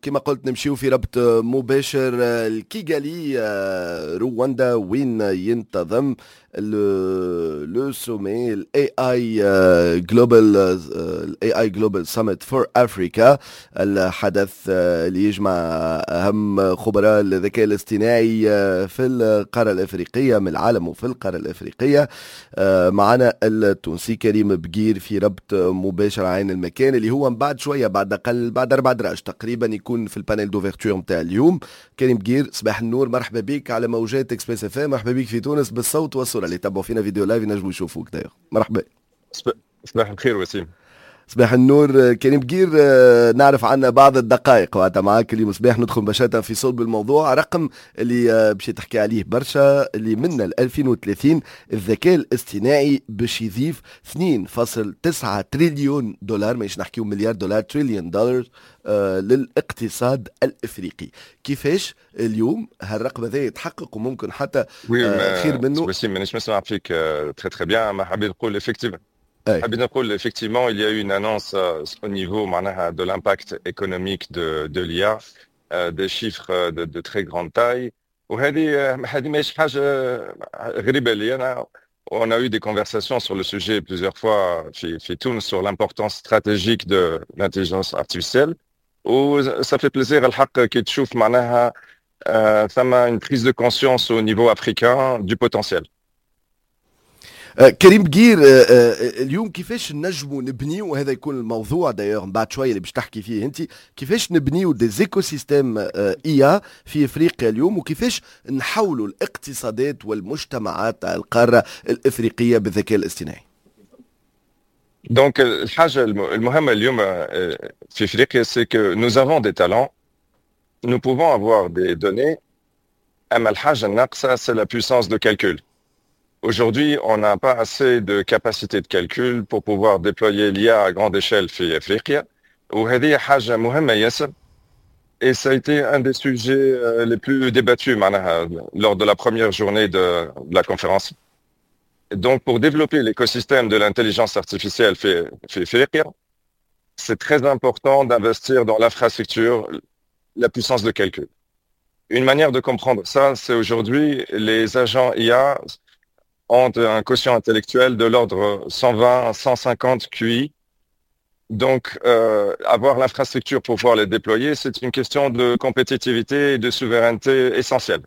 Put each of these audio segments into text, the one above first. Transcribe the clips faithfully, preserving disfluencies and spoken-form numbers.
كما قلت نمشيو في ربط مباشر الكيغالي رواندا وين ينتظم لو سومي الاي اي جلوبال الاي اي جلوبال سمت فور افريكا، الحدث اللي يجمع اهم خبراء الذكاء الاصطناعي في القاره الافريقيه من العالم وفي القاره الافريقيه. معنا التونسي كريم بقير في ربط مباشر عين المكان اللي هو من بعد شويه بعد اقل بعد اربع دراج تقريبا يكون في البانيل دوفرتور نتاع اليوم. كريم بقير صباح النور، مرحبا بك على موجات اكسبريس اف ام، مرحبا بك في تونس بالصوت والصوره، اللي يتبعوا فينا فيديو لايف ينجموا يشوفوك دايوغ. مرحبا. صباح الخير وسيم. صباح النور كريم بقير، نعرف عنا بعض الدقائق وقتها معاك اليوم صباح ندخل مباشرة في صلب الموضوع. رقم اللي باش تحكي عليه برشا اللي من ألفين وثلاثين الذكاء الاصطناعي باش يضيف اثنين فاصلة تسعة تريليون دولار، ماش نحكيو مليار دولار، تريليون دولار آه للاقتصاد الافريقي. كيفاش اليوم هالرقم هذا يتحقق وممكن حتى آه خير منه؟ وسيم مانيش نسمع فيك تري تري بيان، ما حبيت نقول effectivement أي. Effectivement, il y a eu une annonce euh, au niveau معناها, de l'impact économique de, de l'I A, euh, des chiffres de, de très grande taille. وهذه هذه ماهيش حاجة غريبة لي أنا. On a eu des conversations sur le sujet plusieurs fois في في تونس sur l'importance stratégique de l'intelligence artificielle. و ça fait plaisir الحق كي تشوف معناها euh, ثم une prise de conscience au niveau africain du potentiel. آه كريم بقير، آه آه اليوم كيفاش نجموا نبنيو، وهذا يكون الموضوع دايوغ بعد شويه اللي باش تحكي فيه انت، كيفاش نبنيو دي زيكو سيستيم اي ا في افريقيا اليوم، وكيفاش نحولوا الاقتصادات والمجتمعات تاع القاره الافريقيه بالذكاء الاصطناعي. دونك الحاجه المهمه اليوم في افريقيا سي كو nous avons des talents, nous pouvons avoir des données, اما الحاجه الناقصه c'est la puissance de calcul. Aujourd'hui, on n'a pas assez de capacité de calcul pour pouvoir déployer l'I A à grande échelle في أفريقيا. وهذه حاجة مهمة ياسر. Et ça a été un des sujets les plus débattus معناها, lors de la première journée de, de la conférence. Donc, pour développer l'écosystème de l'intelligence artificielle في في أفريقيا, c'est très important d'investir dans l'infrastructure, la puissance de calcul. Une manière de comprendre ça, c'est aujourd'hui les agents I A ont un quotient intellectuel de l'ordre cent vingt à cent cinquante Q I. Donc, euh, avoir l'infrastructure pour pouvoir les déployer, c'est une question de compétitivité et de souveraineté essentielle.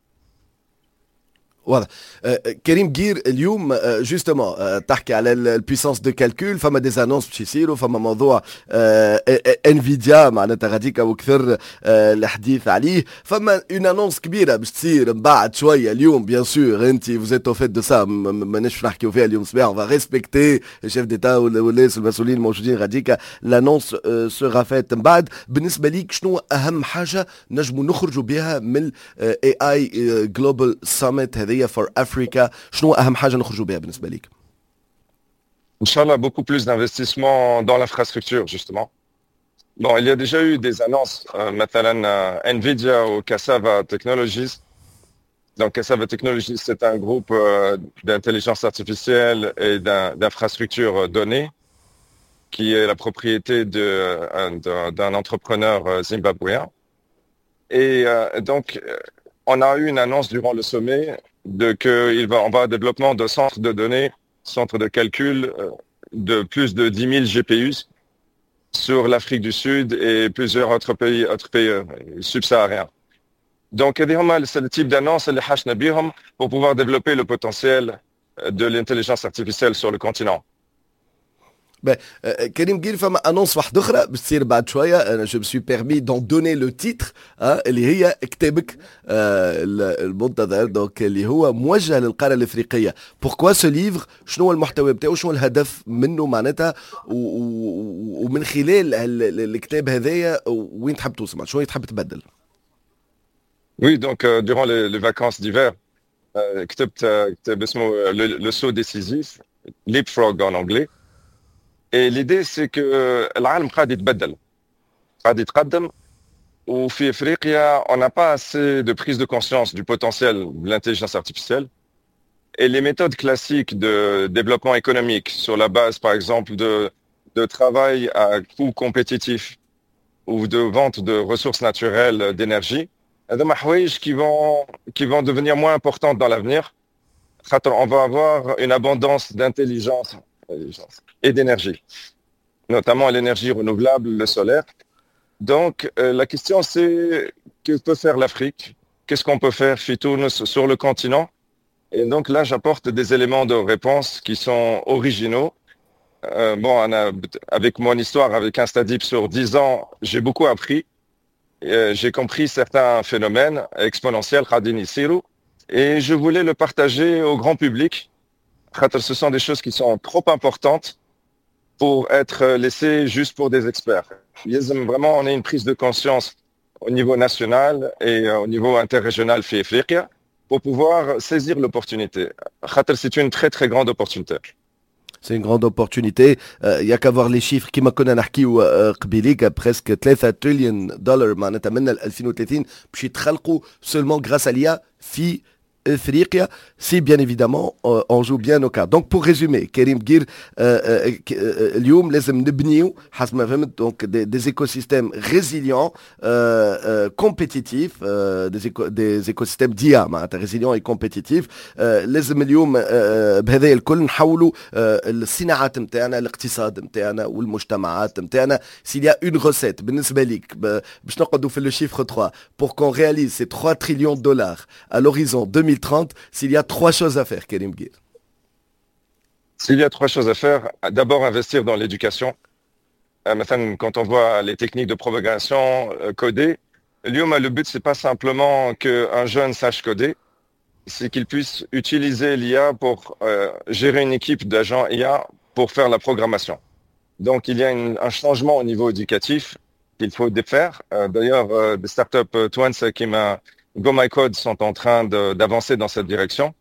واضح. كريم بقير اليوم جوستومون تحكي على البيسانس دو كالكول، فما دي زانونس باش يصيروا، فما موضوع انفيديا معناتها غاديك وكثر الحديث عليه، فما اون انونس كبيره باش تصير من بعد شويه اليوم. بيان سور انت فوزيت او فيت دو سا، ماناش نحكيو فيها اليوم صباح، اون فا ريسبكتي الشيف ديتا والناس المسؤولين الموجودين غاديك. لانونس سوغا فيت من بعد. بالنسبه ليك شنو اهم حاجه نجموا نخرجوا بها من اي اي جلوبال ساميت هذه for Africa؟ شنو أهم حاجة نخرجوا بها بالنسبة ليك؟ Inch'Allah, beaucoup plus d'investissement dans l'infrastructure, justement. Bon, il y a déjà eu des annonces, euh, مثلا euh, Nvidia ou Cassava Technologies. Donc, Cassava Technologies, c'est un groupe euh, d'intelligence artificielle et d'un, d'infrastructures données qui est la propriété de, euh, d'un entrepreneur euh, zimbabwéen. Et euh, donc, on a eu une annonce durant le sommet de qu'il va, on va un développement de centres de données, centres de calcul de plus de dix mille G P Us sur l'Afrique du Sud et plusieurs autres pays, autres pays subsahariens. Donc, c'est le type d'annonce pour pouvoir développer le potentiel de l'intelligence artificielle sur le continent. كريم بقير، فما انونس واحده اخرى باش تصير بعد شويه. انا جو سوي بيرمي دون دوني لو تيتر اللي هي كتابك آه المنتظر، دونك اللي هو موجه للقاره الافريقيه. بوركوا سو ليفر؟ شنو هو المحتوى بتاعو؟ شنو الهدف منه معناتها؟ ومن خلال الكتاب هذايا وين تحب توصل؟ شنو تحب تبدل؟ Oui, donc euh, durant les, les vacances d'hiver, euh, كتبت كتاب اسمه le, le saut décisif, leapfrog en anglais. Et l'idée, c'est que العالم قاعد يتبدل، قاعد يتقدم، وفي أفريقيا on n'a pas assez de prise de conscience du potentiel de l'intelligence artificielle. Et les méthodes classiques de développement économique sur la base, par exemple, de, de travail à coût compétitif ou de vente de ressources naturelles d'énergie, هذوما حوايج qui vont qui vont devenir moins importantes dans l'avenir. On va avoir une abondance d'intelligence et d'énergie, notamment l'énergie renouvelable, le solaire. Donc, euh, la question, c'est que peut faire l'Afrique? Qu'est-ce qu'on peut faire sur le continent? Et donc là, j'apporte des éléments de réponse qui sont originaux. Euh, bon, on a, avec mon histoire, avec Instadip sur dix ans, j'ai beaucoup appris. Euh, j'ai compris certains phénomènes exponentiels, Khadini Sirou, et je voulais le partager au grand public. Ce sont des choses qui sont trop importantes pour être laissées juste pour des experts. Vraiment, on a une prise de conscience au niveau national et au niveau interrégional في إفريقيا pour pouvoir saisir l'opportunité. C'est une très très grande opportunité. C'est une grande opportunité. Il n'y a qu'à voir les chiffres qui m'a connu قبيليك presque ثلاثة تريليون دولار معناتها من ألفين وثلاثين باش يتخلقوا seulement grâce à l'I A في Afrique, si bien évidemment euh, on joue bien nos cartes. Donc pour résumer, Karim Guir, اليوم لازم نبنيو حسب ما فهمت donc des, des écosystèmes résilients, euh, euh, compétitifs, euh, des, éco des écosystèmes d'I A معناتها résilients et compétitifs. euh, لازم اليوم euh, بهذا الكل نحولوا euh, الصناعات نتاعنا، الاقتصاد نتاعنا والمجتمعات نتاعنا. S'il y a une recette بالنسبة ليك باش نقعدوا في le chiffre trois pour qu'on réalise ces trois trillions de dollars à l'horizon deux mille trente, s'il y a trois choses à faire, Karim Guir. S'il y a trois choses à faire, d'abord investir dans l'éducation. Euh, quand on voit les techniques de propagation euh, codées, le but, c'est pas simplement qu'un jeune sache coder, c'est qu'il puisse utiliser l'I A pour euh, gérer une équipe d'agents I A pour faire la programmation. Donc, il y a une, un changement au niveau éducatif qu'il faut défaire. Euh, D'ailleurs, euh, des startups euh, Twins qui m'a GoMyCode sont en train d'avancer dans cette direction.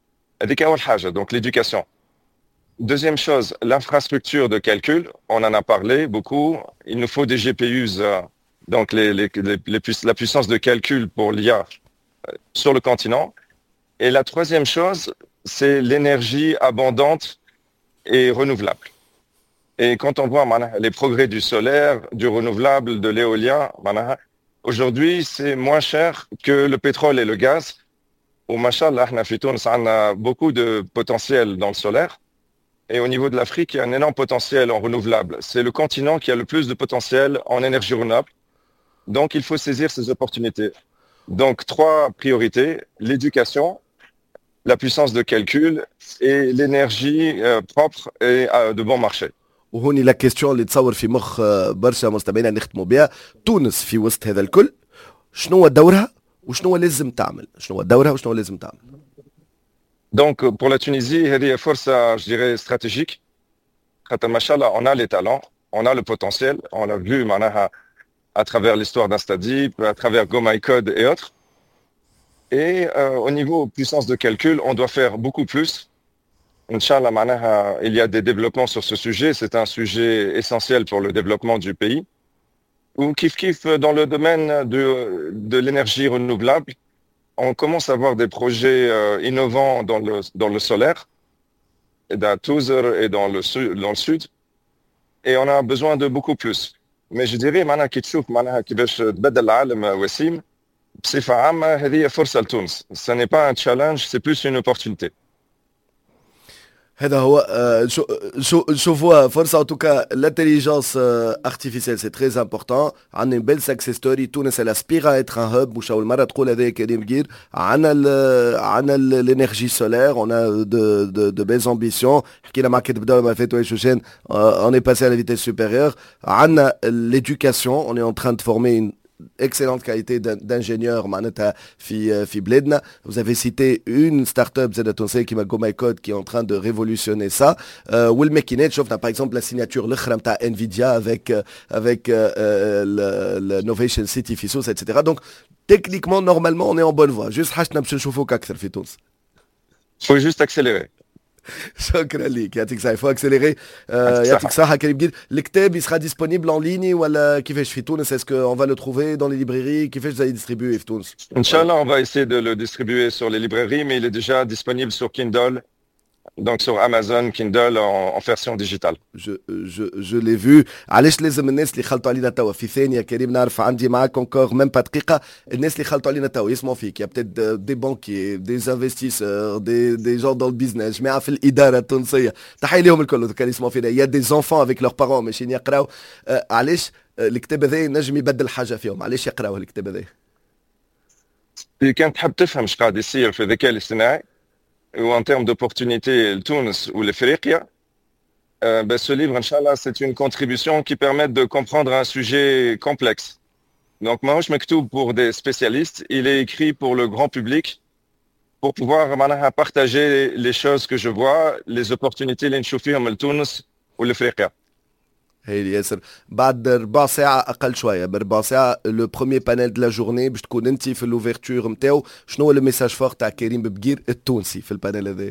Donc l'éducation. Deuxième chose, l'infrastructure de calcul. On en a parlé beaucoup. Il nous faut des G P Us, euh, donc les, les, les, les pu la puissance de calcul pour l'I A euh, sur le continent. Et la troisième chose, c'est l'énergie abondante et renouvelable. Et quand on voit les progrès du solaire, du renouvelable, de l'éolien, aujourd'hui, c'est moins cher que le pétrole et le gaz. Au Machallah, on a beaucoup de potentiel dans le solaire. Et au niveau de l'Afrique, il y a un énorme potentiel en renouvelable. C'est le continent qui a le plus de potentiel en énergie renouvelable. Donc, il faut saisir ces opportunités. Donc, trois priorités, l'éducation, la puissance de calcul et l'énergie euh, propre et euh, de bon marché. وهوني لا كيستيون اللي تصور في مخ برشا مستمعينا نختموا بها. تونس في وسط هذا الكل شنو هو دورها وشنو هو لازم تعمل؟ شنو هو دورها وشنو هو لازم تعمل؟ Donc pour la Tunisie, هذه فرصة je dirais stratégique. خاطر ما شاء الله on a les talents, on a le potentiel, on l'a vu معناها à travers l'histoire d'Instadip, à travers GoMyCode et autres. Et euh, au niveau puissance de calcul, on doit faire beaucoup plus. Inch'Allah, معناها, il y a des développements sur ce sujet. C'est un sujet essentiel pour le développement du pays. Ou kif kif dans le domaine de, de l'énergie renouvelable, on commence à avoir des projets euh, innovants dans le, dans le solaire, et dans Touzer et dans le, dans le sud. Et on a besoin de beaucoup plus. Mais je dirais, معناها كي تشوف معناها كيفاش تبدل العالم وسيم بصفة عامة هذه فرصة لتونس. Ce n'est pas un challenge, c'est plus une opportunité. هذا هو نشوفوها فرصه. en tout cas l'intelligence artificielle c'est très important. عندنا بيل سكسس ستوري. تونس elle aspire à être un hub. مش اول مره تقول هذا كريم جير. عندنا عندنا l'énergie solaire. on a de de de belles ambitions. حكينا معك تبدا ما فات شوشان. on est passé à la vitesse supérieure. عندنا l'éducation. on est en train de former une excellente qualité d'ingénieur معناتها في في بلادنا. Vous avez cité une start-up زاد تونسية كيما GoMyCode qui est en train de révolutionner ça. euh, والماكينات شفنا par exemple la signature الاخرى نتاع Nvidia avec avec l'innovation city في سوس et cetera. donc techniquement normalement on est en bonne voie. juste حاجتنا باش نشوفوك اكثر في تونس. faut juste accélérer. شكرا ليك يعطيك الصحة. يفو اكسليري. يعطيك الصحة كريم جير. الكتاب il sera disponible en ligne ولا كيفاش في تونس؟ est-ce qu'on va le trouver dans les librairies؟ كيفاش vous allez distribuer في تونس؟ Inch'Allah, on va essayer de le distribuer sur les librairies, mais il est déjà disponible sur Kindle donc sur Amazon Kindle en, en version digitale. Je, je, je l'ai vu. علاش لازم الناس اللي خلطوا علينا توا في ثانيه كريم نعرف عندي معاك encore même pas دقيقه الناس اللي خلطوا علينا توا يسمعوا فيك يا peut-être des banquiers des investisseurs des des gens dans le business جماعه في الاداره التونسيه تحيه لهم الكل كانوا يسمعوا فينا يا des enfants avec leurs parents ماشيين يقراو آه، علاش آه، الكتاب هذا نجم يبدل حاجه فيهم علاش يقراو الكتاب هذا إذا كانت تحب تفهم ايش قاعد يصير في الذكاء الاصطناعي وان termes d'opportunités لتونس ولافريقيا Euh, ben, ce livre, Inch'Allah, c'est une contribution qui permet de comprendre un sujet complexe. Donc, Mahosh Mektoub, pour des spécialistes, il est écrit pour le grand public, pour pouvoir معناها, partager les choses que je vois, les opportunités اللي نشوف فيهم لتونس والافريقيا. هاي ياسر بعد ربع ساعة أقل شوية بربع ساعة لو بروميير بانيل دو لا جورني باش تكون أنت في الأوفرتور نتاعو شنو هو الميساج فور تاع كريم ببقير التونسي في البانيل هذا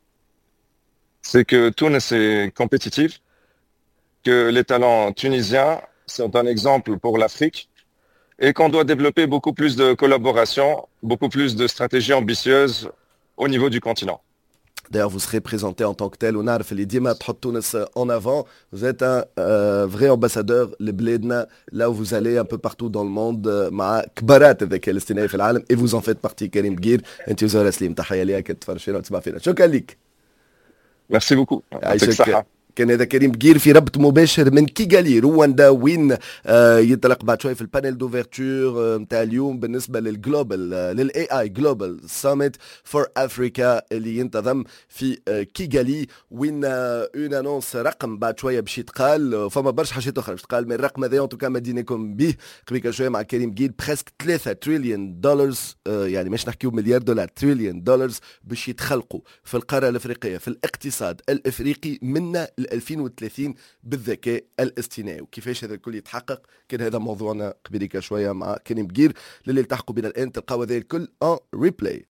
C'est que Tunis est compétitif, que les talents tunisiens sont un exemple pour l'Afrique et qu'on doit développer beaucoup plus de collaboration, beaucoup plus de stratégies ambitieuses au niveau du continent. D'ailleurs, vous serez présenté en tant que tel. ونعرف اللي ديما تحط تونس en avant. Vous êtes un euh, vrai ambassadeur لبلادنا là où vous allez un peu partout dans le monde euh, مع كبارات الذكاء الاصطناعي في العالم et vous en faites partie كريم بقير انت وزهرة سليم تحية ليك تتفرج فينا وتسمع فينا شكرا لك Merci beaucoup. يعطيك عايشك الصحة. كان هذا كريم بقير في ربط مباشر من كيغالي رواندا وين آه ينطلق بعد شوي في البانيل دوفرتور نتاع آه اليوم بالنسبه للجلوبال آه للاي اي جلوبال ساميت فور افريكا اللي ينتظم في آه كيغالي وين اون آه انونس رقم بعد شويه باش يتقال آه فما برشا حاجات اخرى باش تقال من الرقم هذا انتو كان مدينكم به قبل شويه مع كريم بقير بريسك ثلاثة تريليون دولار آه يعني مش نحكيو مليار دولار تريليون دولار باش يتخلقوا في القاره الافريقيه في الاقتصاد الافريقي منا ألفين وثلاثين بالذكاء الاصطناعي وكيفاش هذا الكل يتحقق كان هذا موضوعنا قبليك شويه مع كريم بقير للي التحقوا بنا الان تلقاو هذا الكل ان ريبلاي